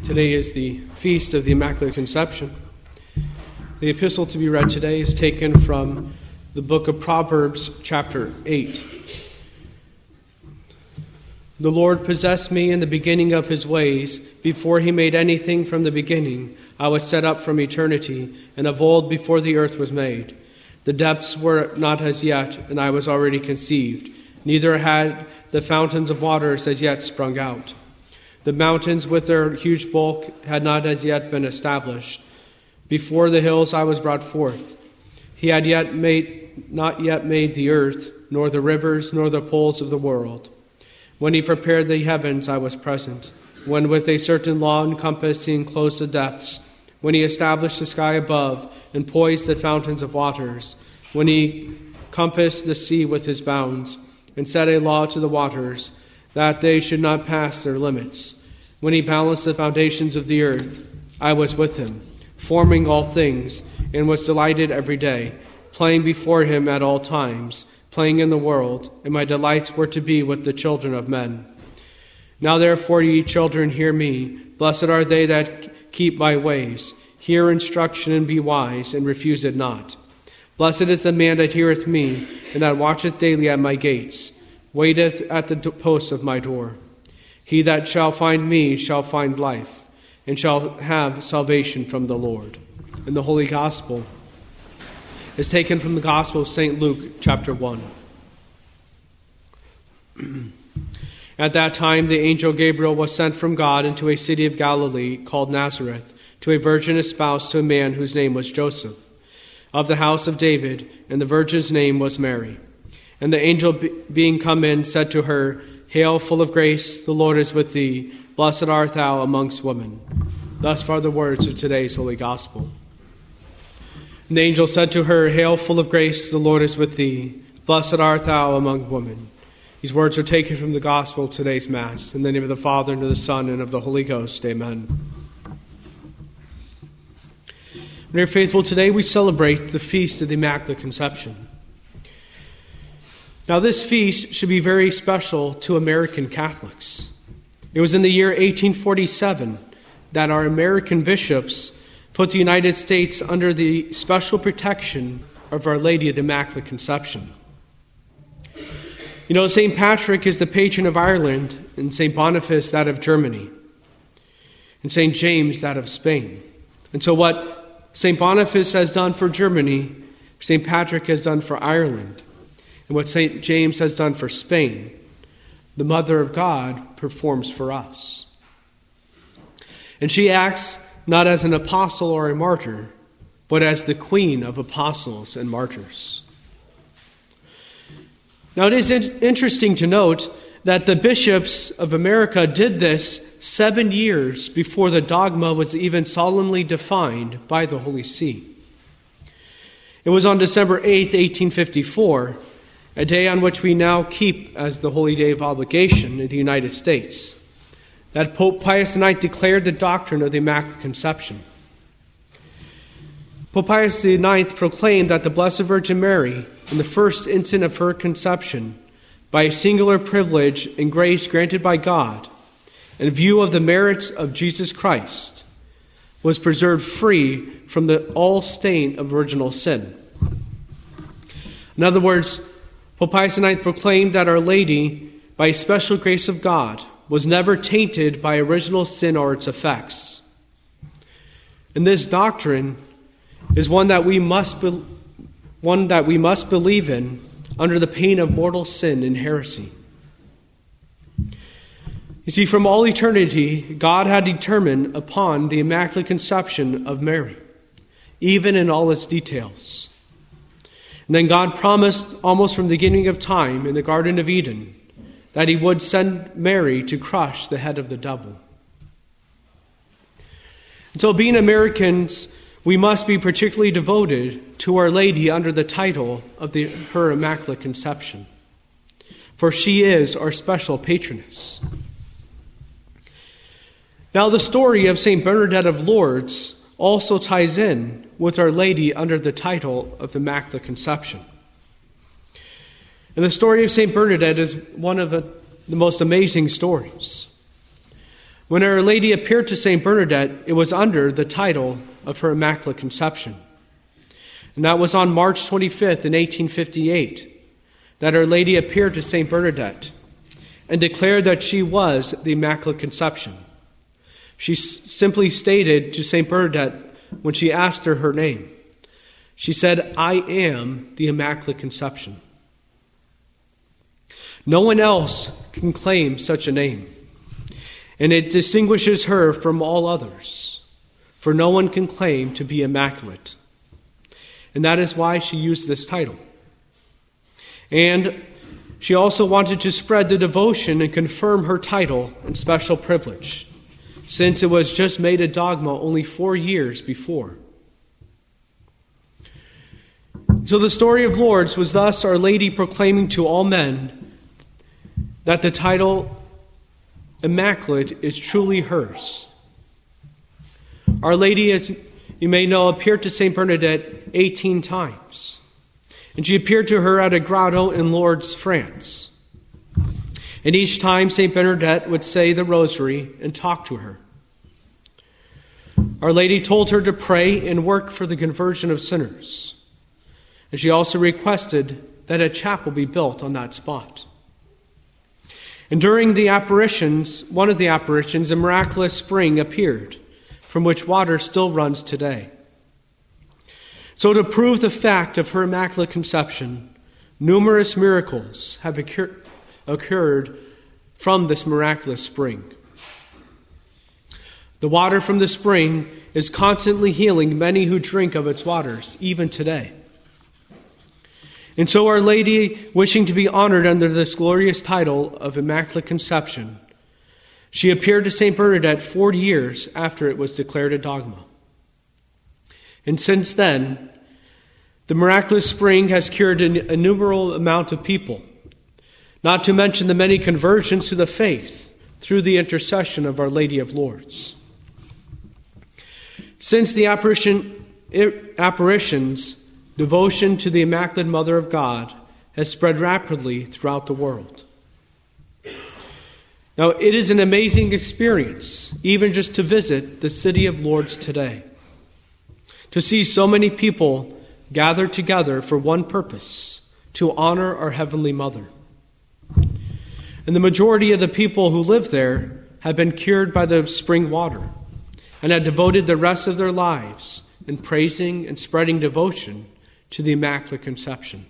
Today is the Feast of the Immaculate Conception. The epistle to be read today is taken from the book of Proverbs, chapter 8. The Lord possessed me in the beginning of his ways. Before he made anything from the beginning, I was set up from eternity, and of old before the earth was made. The depths were not as yet, and I was already conceived. Neither had the fountains of waters as yet sprung out. The mountains with their huge bulk had not as yet been established. Before the hills I was brought forth. He had not yet made the earth, nor the rivers, nor the poles of the world. When he prepared the heavens, I was present. When with a certain law encompassed he enclosed the depths. When he established the sky above and poised the fountains of waters. When he compassed the sea with his bounds and set a law to the waters, that they should not pass their limits. When he balanced the foundations of the earth, I was with him, forming all things, and was delighted every day, playing before him at all times, playing in the world, and my delights were to be with the children of men. Now therefore, ye children, hear me. Blessed are they that keep my ways. Hear instruction and be wise, and refuse it not. Blessed is the man that heareth me, and that watcheth daily at my gates, waiteth at the posts of my door. He that shall find me shall find life, and shall have salvation from the Lord. And the Holy Gospel is taken from the Gospel of St. Luke, chapter 1. At that time the angel Gabriel was sent from God into a city of Galilee called Nazareth, to a virgin espoused to a man whose name was Joseph, of the house of David, and the virgin's name was Mary. And the angel, being come in, said to her, Hail, full of grace, the Lord is with thee. Blessed art thou amongst women. Thus far the words of today's Holy Gospel. And the angel said to her, Hail, full of grace, the Lord is with thee. Blessed art thou among women. These words are taken from the Gospel of today's Mass. In the name of the Father, and of the Son, and of the Holy Ghost. Amen. Dear faithful, today we celebrate the Feast of the Immaculate Conception. Now, this feast should be very special to American Catholics. It was in the year 1847 that our American bishops put the United States under the special protection of Our Lady of the Immaculate Conception. You know, St. Patrick is the patron of Ireland, and St. Boniface that of Germany, and St. James that of Spain. And so what St. Boniface has done for Germany, St. Patrick has done for Ireland. And what St. James has done for Spain, the Mother of God performs for us. And she acts not as an apostle or a martyr, but as the queen of apostles and martyrs. Now it is interesting to note that the bishops of America did this 7 years before the dogma was even solemnly defined by the Holy See. It was on December 8th, 1854, a day on which we now keep as the Holy Day of Obligation in the United States, that Pope Pius IX declared the doctrine of the Immaculate Conception. Pope Pius IX proclaimed that the Blessed Virgin Mary, in the first instant of her conception, by a singular privilege and grace granted by God, in view of the merits of Jesus Christ, was preserved free from all stain of original sin. In other words, Pope Pius IX proclaimed that Our Lady, by a special grace of God, was never tainted by original sin or its effects. And this doctrine is one that we must believe in under the pain of mortal sin and heresy. You see, from all eternity, God had determined upon the Immaculate Conception of Mary, even in all its details. And then God promised almost from the beginning of time in the Garden of Eden that he would send Mary to crush the head of the devil. And so being Americans, we must be particularly devoted to Our Lady under the title of her Immaculate Conception, for she is our special patroness. Now the story of St. Bernadette of Lourdes also ties in with Our Lady under the title of the Immaculate Conception. And the story of St. Bernadette is one of the most amazing stories. When Our Lady appeared to St. Bernadette, it was under the title of her Immaculate Conception. And that was on March 25th in 1858 that Our Lady appeared to St. Bernadette and declared that she was the Immaculate Conception. She simply stated to St. Bernadette when she asked her name, she said, "I am the Immaculate Conception." No one else can claim such a name, and it distinguishes her from all others, for no one can claim to be immaculate. And that is why she used this title. And she also wanted to spread the devotion and confirm her title and special privilege, since it was just made a dogma only 4 years before. So the story of Lourdes was thus Our Lady proclaiming to all men that the title Immaculate is truly hers. Our Lady, as you may know, appeared to St. Bernadette 18 times. And she appeared to her at a grotto in Lourdes, France. And each time St. Bernadette would say the rosary and talk to her. Our Lady told her to pray and work for the conversion of sinners. And she also requested that a chapel be built on that spot. And during the apparitions, one of the apparitions, a miraculous spring appeared, from which water still runs today. So to prove the fact of her Immaculate Conception, numerous miracles have occurred from this miraculous spring. The water from the spring is constantly healing many who drink of its waters, even today. And so Our Lady, wishing to be honored under this glorious title of Immaculate Conception, she appeared to St. Bernadette 40 years after it was declared a dogma. And since then, the miraculous spring has cured an innumerable amount of people, not to mention the many conversions to the faith through the intercession of Our Lady of Lourdes. Since the apparitions, devotion to the Immaculate Mother of God has spread rapidly throughout the world. Now, it is an amazing experience, even just to visit the city of Lourdes today, to see so many people gathered together for one purpose, to honor our Heavenly Mother. And the majority of the people who live there have been cured by the spring water and have devoted the rest of their lives in praising and spreading devotion to the Immaculate Conception.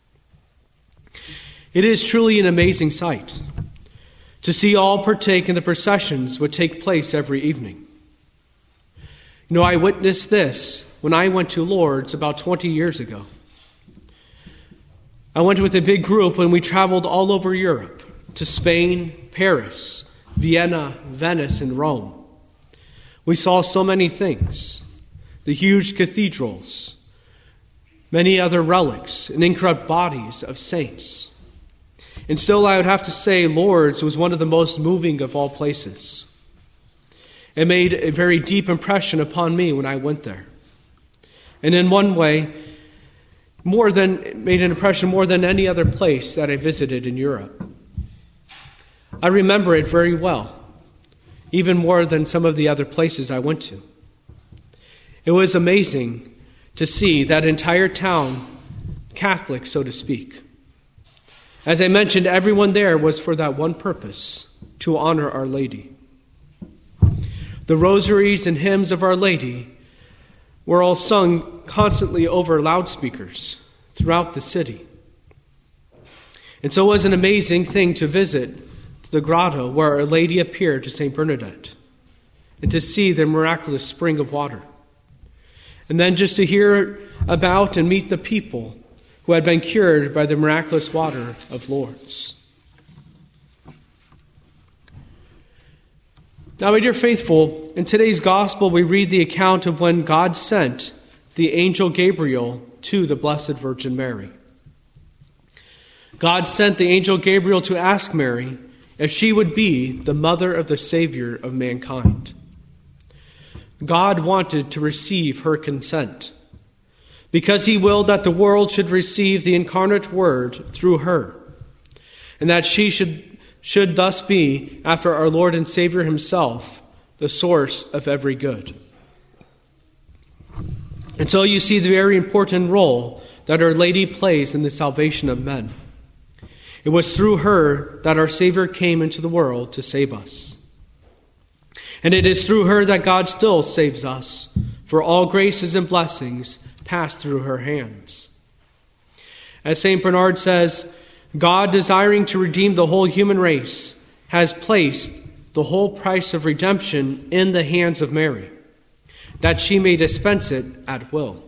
It is truly an amazing sight to see all partake in the processions which take place every evening. You know, I witnessed this when I went to Lourdes about 20 years ago. I went with a big group and we traveled all over Europe to Spain, Paris, Vienna, Venice, and Rome. We saw so many things: the huge cathedrals, many other relics, and incorrupt bodies of saints. And still, I would have to say, Lourdes was one of the most moving of all places. It made a very deep impression upon me when I went there. And in one way, made an impression more than any other place that I visited in Europe. I remember it very well, even more than some of the other places I went to. It was amazing to see that entire town Catholic, so to speak. As I mentioned, everyone there was for that one purpose, to honor Our Lady. The rosaries and hymns of Our Lady were all sung constantly over loudspeakers throughout the city. And so it was an amazing thing to visit the grotto where Our Lady appeared to St. Bernadette and to see the miraculous spring of water. And then just to hear about and meet the people who had been cured by the miraculous water of Lourdes. Now, my dear faithful, in today's gospel we read the account of when God sent the angel Gabriel to the Blessed Virgin Mary. God sent the angel Gabriel to ask Mary if she would be the mother of the Savior of mankind. God wanted to receive her consent because he willed that the world should receive the incarnate Word through her, and that she should should thus be, after our Lord and Savior himself, the source of every good. And so you see the very important role that Our Lady plays in the salvation of men. It was through her that our Savior came into the world to save us. And it is through her that God still saves us, for all graces and blessings pass through her hands. As St. Bernard says, God, desiring to redeem the whole human race, has placed the whole price of redemption in the hands of Mary, that she may dispense it at will.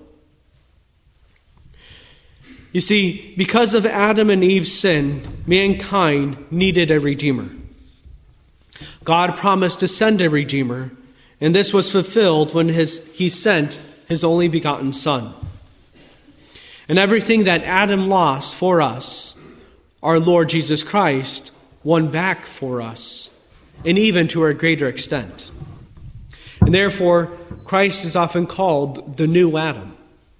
You see, because of Adam and Eve's sin, mankind needed a Redeemer. God promised to send a Redeemer, and this was fulfilled when He sent His only begotten Son. And everything that Adam lost for us, our Lord Jesus Christ won back for us, and even to a greater extent. And therefore, Christ is often called the new Adam.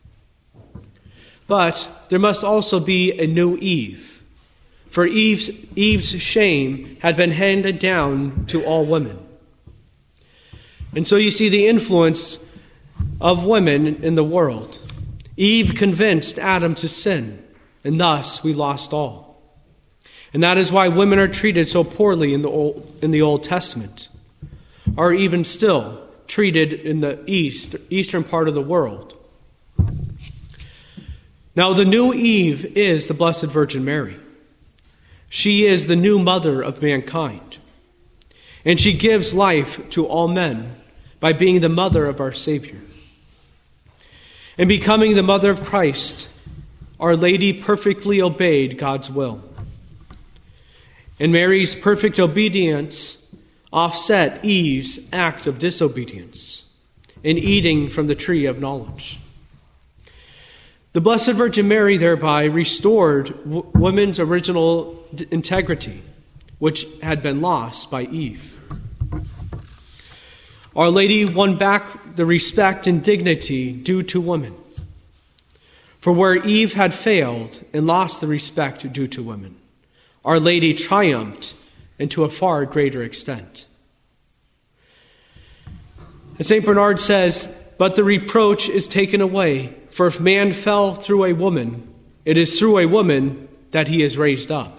But there must also be a new Eve, for Eve's shame had been handed down to all women. And so you see the influence of women in the world. Eve convinced Adam to sin, and thus we lost all. And that is why women are treated so poorly in the Old Testament, or even still treated in the eastern part of the world. Now, the new Eve is the Blessed Virgin Mary. She is the new mother of mankind. And she gives life to all men by being the mother of our Savior. In becoming the mother of Christ, Our Lady perfectly obeyed God's will. And Mary's perfect obedience offset Eve's act of disobedience in eating from the tree of knowledge. The Blessed Virgin Mary thereby restored women's original integrity, which had been lost by Eve. Our Lady won back the respect and dignity due to women. For where Eve had failed and lost the respect due to women, Our Lady triumphed and to a far greater extent. As St. Bernard says, but the reproach is taken away, for if man fell through a woman, it is through a woman that he is raised up.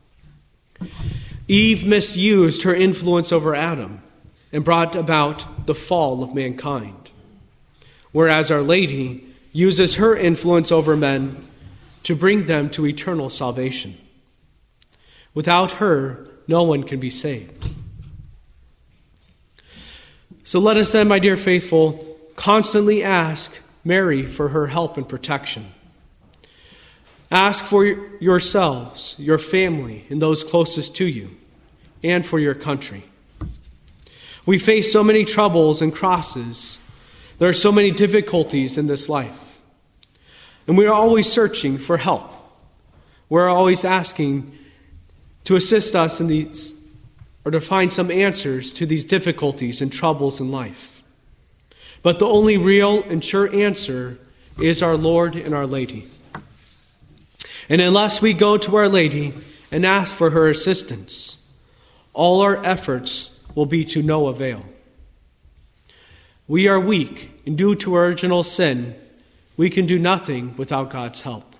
Eve misused her influence over Adam and brought about the fall of mankind, whereas Our Lady uses her influence over men to bring them to eternal salvation. Without her, no one can be saved. So let us then, my dear faithful, constantly ask Mary for her help and protection. Ask for yourselves, your family, and those closest to you, and for your country. We face so many troubles and crosses. There are so many difficulties in this life. And we are always searching for help. We're always asking to assist us in these, or to find some answers to these difficulties and troubles in life. But the only real and sure answer is our Lord and Our Lady. And unless we go to Our Lady and ask for her assistance, all our efforts will be to no avail. We are weak, and due to our original sin, we can do nothing without God's help.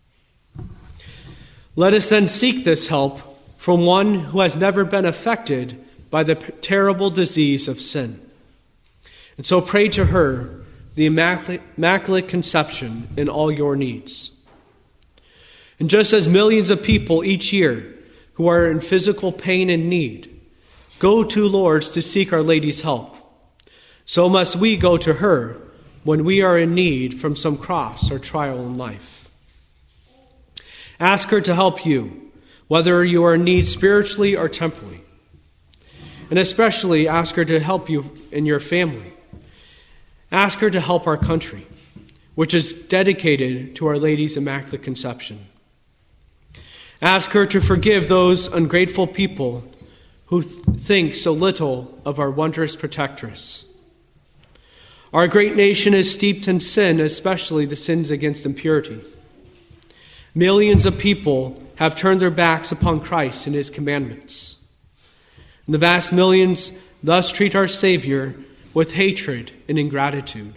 Let us then seek this help from one who has never been affected by the terrible disease of sin. And so pray to her, the Immaculate Conception, in all your needs. And just as millions of people each year who are in physical pain and need go to Lourdes to seek Our Lady's help, so must we go to her when we are in need from some cross or trial in life. Ask her to help you, whether you are in need spiritually or temporally. And especially ask her to help you in your family. Ask her to help our country, which is dedicated to Our Lady's Immaculate Conception. Ask her to forgive those ungrateful people who think so little of our wondrous protectress. Our great nation is steeped in sin, especially the sins against impurity. Millions of people have turned their backs upon Christ and his commandments. And the vast millions thus treat our Savior with hatred and ingratitude.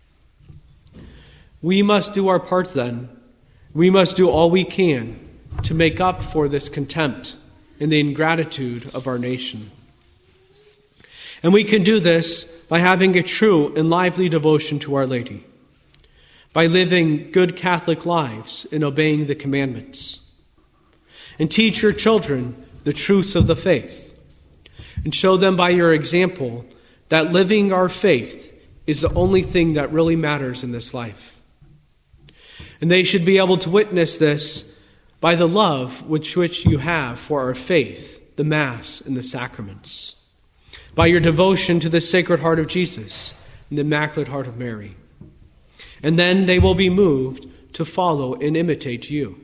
We must do our part then. We must do all we can to make up for this contempt and the ingratitude of our nation. And we can do this by having a true and lively devotion to Our Lady, by living good Catholic lives and obeying the commandments. And teach your children the truths of the faith, and show them by your example that living our faith is the only thing that really matters in this life. And they should be able to witness this by the love which you have for our faith, the Mass, and the sacraments, by your devotion to the Sacred Heart of Jesus and the Immaculate Heart of Mary. And then they will be moved to follow and imitate you.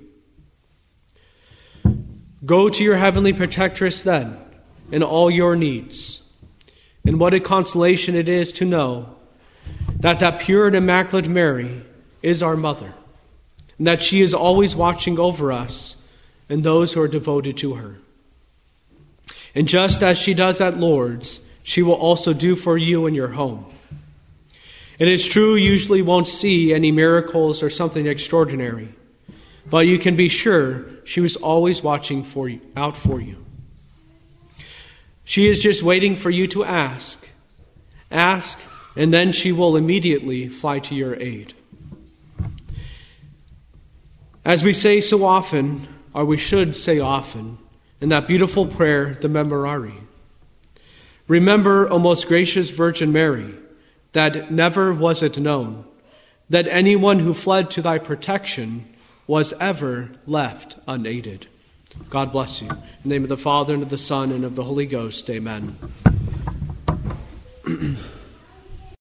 Go to your heavenly protectress then in all your needs. And what a consolation it is to know that pure and immaculate Mary is our mother, and that she is always watching over us and those who are devoted to her. And just as she does at Lourdes, she will also do for you in your home. It is true, you usually won't see any miracles or something extraordinary, but you can be sure she was always watching out for you. She is just waiting for you to ask. Ask, and then she will immediately fly to your aid. As we say so often, or we should say often, in that beautiful prayer, the Memorare, remember, O most gracious Virgin Mary, that never was it known that anyone who fled to thy protection was ever left unaided. God bless you. In the name of the Father, and of the Son, and of the Holy Ghost. Amen.